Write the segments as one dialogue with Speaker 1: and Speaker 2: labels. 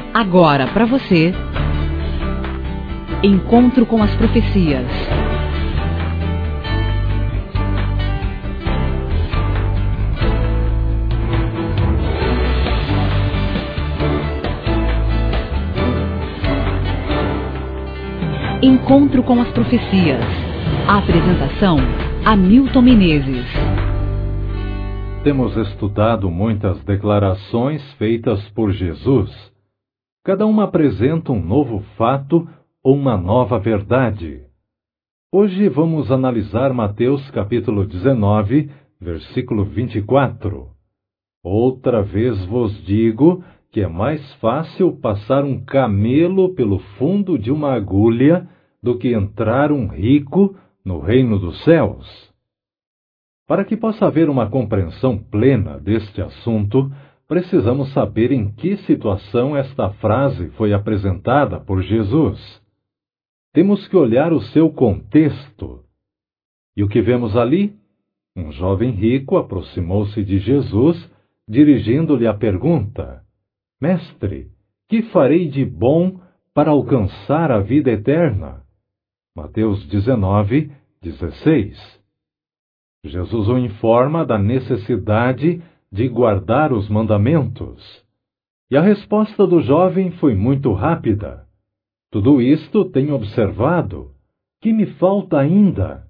Speaker 1: Agora para você, Encontro com as Profecias. Encontro com as Profecias. A apresentação, Hamilton Menezes.
Speaker 2: Temos estudado muitas declarações feitas por Jesus. Cada uma apresenta um novo fato ou uma nova verdade. Hoje vamos analisar Mateus capítulo 19, versículo 24. Outra vez vos digo que é mais fácil passar um camelo pelo fundo de uma agulha do que entrar um rico no reino dos céus. Para que possa haver uma compreensão plena deste assunto, precisamos saber em que situação esta frase foi apresentada por Jesus. Temos que olhar o seu contexto. E o que vemos ali? Um jovem rico aproximou-se de Jesus, dirigindo-lhe a pergunta: Mestre, que farei de bom para alcançar a vida eterna? Mateus 19, 16. Jesus o informa da necessidade de guardar os mandamentos. E a resposta do jovem foi muito rápida. Tudo isto tenho observado. Que me falta ainda?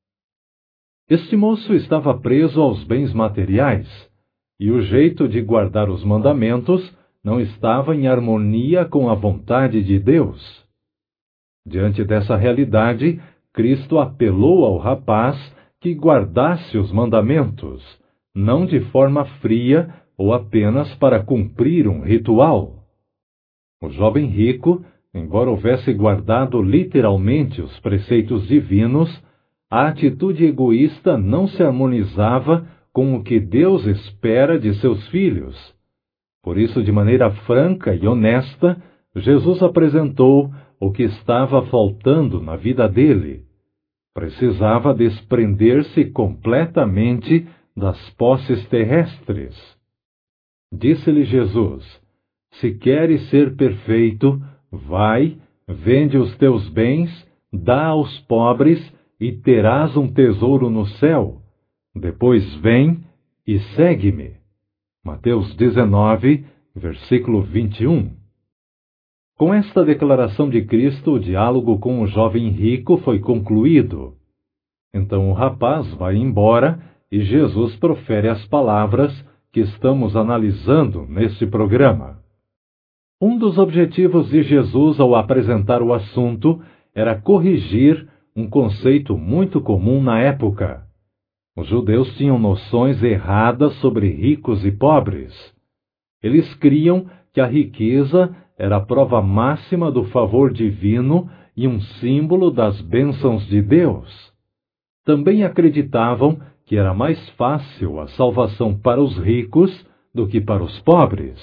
Speaker 2: Este moço estava preso aos bens materiais, e o jeito de guardar os mandamentos não estava em harmonia com a vontade de Deus. Diante dessa realidade, Cristo apelou ao rapaz que guardasse os mandamentos, não de forma fria ou apenas para cumprir um ritual. O jovem rico, embora houvesse guardado literalmente os preceitos divinos, a atitude egoísta não se harmonizava com o que Deus espera de seus filhos. Por isso, de maneira franca e honesta, Jesus apresentou o que estava faltando na vida dele. Precisava desprender-se completamente das posses terrestres. Disse-lhe Jesus: Se queres ser perfeito, vai, vende os teus bens, dá aos pobres e terás um tesouro no céu. Depois vem e segue-me. Mateus 19, versículo 21. Com esta declaração de Cristo, o diálogo com o jovem rico foi concluído. Então o rapaz vai embora e Jesus profere as palavras que estamos analisando neste programa. Um dos objetivos de Jesus ao apresentar o assunto era corrigir um conceito muito comum na época. Os judeus tinham noções erradas sobre ricos e pobres. Eles criam que a riqueza era a prova máxima do favor divino e um símbolo das bênçãos de Deus. Também acreditavam que era mais fácil a salvação para os ricos do que para os pobres.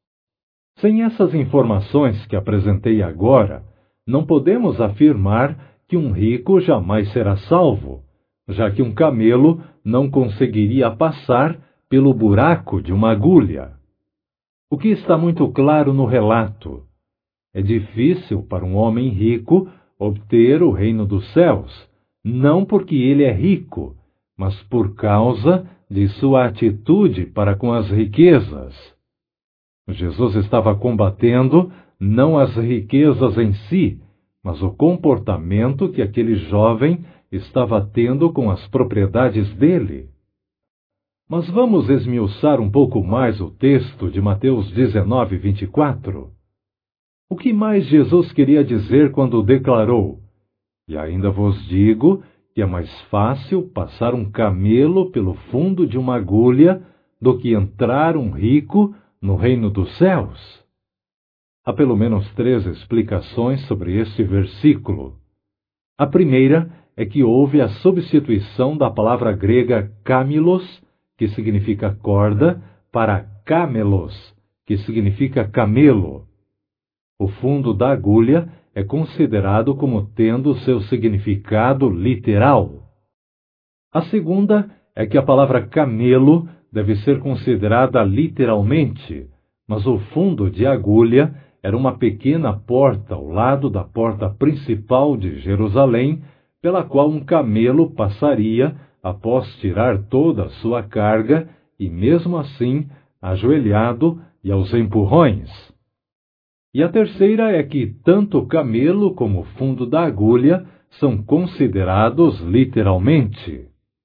Speaker 2: Sem essas informações que apresentei agora, não podemos afirmar que um rico jamais será salvo, já que um camelo não conseguiria passar pelo buraco de uma agulha. O que está muito claro no relato: é difícil para um homem rico obter o reino dos céus, não porque ele é rico, mas por causa de sua atitude para com as riquezas. Jesus estava combatendo não as riquezas em si, mas o comportamento que aquele jovem estava tendo com as propriedades dele. Mas vamos esmiuçar um pouco mais o texto de Mateus 19, 24. O que mais Jesus queria dizer quando declarou: E ainda vos digo que é mais fácil passar um camelo pelo fundo de uma agulha do que entrar um rico no reino dos céus? Há pelo menos 3 explicações sobre este versículo. A primeira é que houve a substituição da palavra grega kamilos, que significa corda, para camelos, que significa camelo. O fundo da agulha é considerado como tendo seu significado literal. A segunda é que a palavra camelo deve ser considerada literalmente, mas o fundo de agulha era uma pequena porta ao lado da porta principal de Jerusalém, pela qual um camelo passaria após tirar toda a sua carga e, mesmo assim, ajoelhado e aos empurrões. E a terceira é que tanto o camelo como o fundo da agulha são considerados literalmente.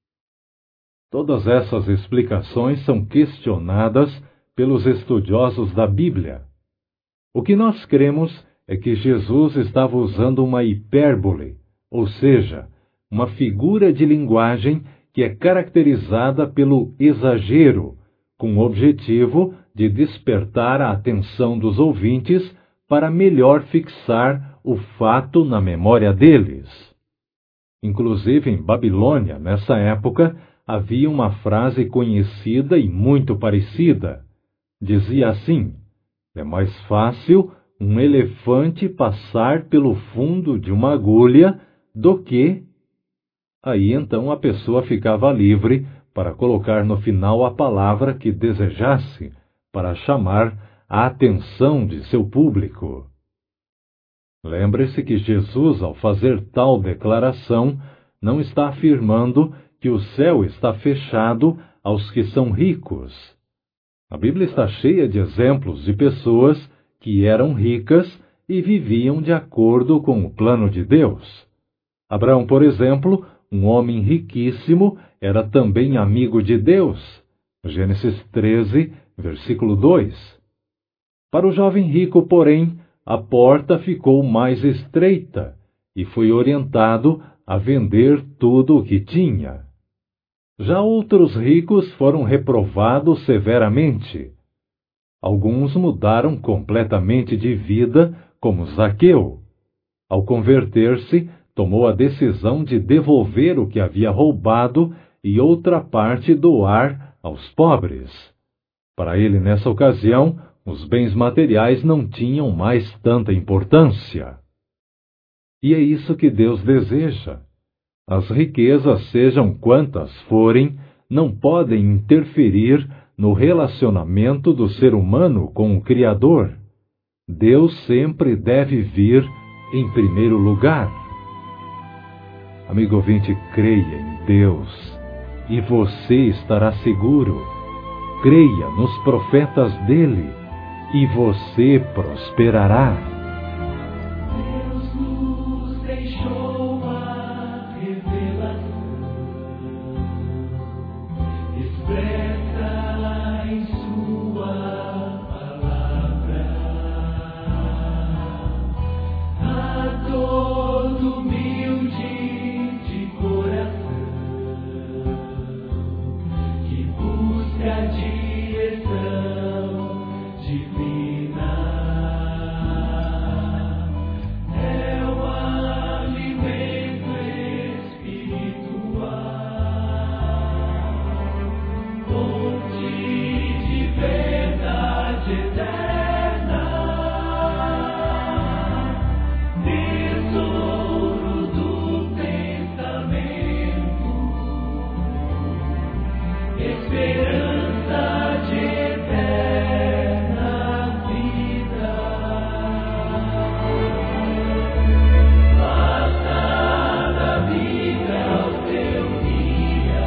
Speaker 2: Todas essas explicações são questionadas pelos estudiosos da Bíblia. O que nós cremos é que Jesus estava usando uma hipérbole, ou seja, uma figura de linguagem que é caracterizada pelo exagero, com o objetivo de despertar a atenção dos ouvintes para melhor fixar o fato na memória deles. Inclusive, em Babilônia, nessa época, havia uma frase conhecida e muito parecida. Dizia assim: é mais fácil um elefante passar pelo fundo de uma agulha do que... Aí então a pessoa ficava livre para colocar no final a palavra que desejasse, para chamar a atenção de seu público. Lembre-se que Jesus, ao fazer tal declaração, não está afirmando que o céu está fechado aos que são ricos. A Bíblia está cheia de exemplos de pessoas que eram ricas e viviam de acordo com o plano de Deus. Abraão, por exemplo, um homem riquíssimo, era também amigo de Deus. Gênesis 13, versículo 2. Para o jovem rico, porém, a porta ficou mais estreita e foi orientado a vender tudo o que tinha. Já outros ricos foram reprovados severamente. Alguns mudaram completamente de vida, como Zaqueu. Ao converter-se, tomou a decisão de devolver o que havia roubado e outra parte doar aos pobres. Para ele, nessa ocasião, os bens materiais não tinham mais tanta importância. E é isso que Deus deseja. As riquezas, sejam quantas forem, não podem interferir no relacionamento do ser humano com o Criador. Deus sempre deve vir em primeiro lugar. Amigo ouvinte, creia em Deus e você estará seguro. Creia nos profetas dele e você prosperará.
Speaker 3: Deus nos deixou a revelação expressa em sua palavra a todo humilde de coração que busca a direção divina. É o alimento espiritual, fonte de verdade eterna, tesouro do pensamento, esperança de eterna vida. Faça da vida o teu guia.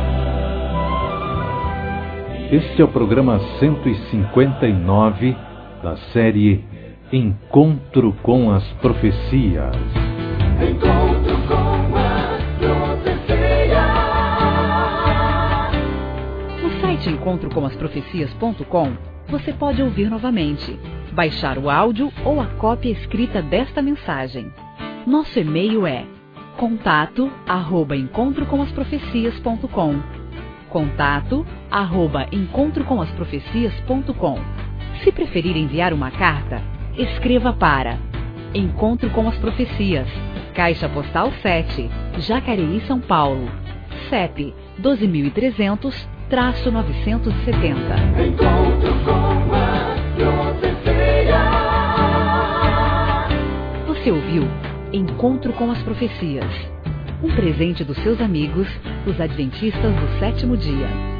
Speaker 2: Este é o programa 159 da série Encontro com as Profecias.
Speaker 3: Encontro com as profecias.
Speaker 1: No site encontrocomasprofecias.com você pode ouvir novamente, baixar o áudio ou a cópia escrita desta mensagem. Nosso e-mail é contato@encontrocomasprofecias.com. contato@encontrocomasprofecias.com. Se preferir enviar uma carta, escreva para Encontro com as Profecias, Caixa Postal 7, Jacareí, São Paulo, CEP 12.300-970.
Speaker 3: Encontro com as profecias.
Speaker 1: Você ouviu Encontro com as Profecias, um presente dos seus amigos, os Adventistas do Sétimo Dia.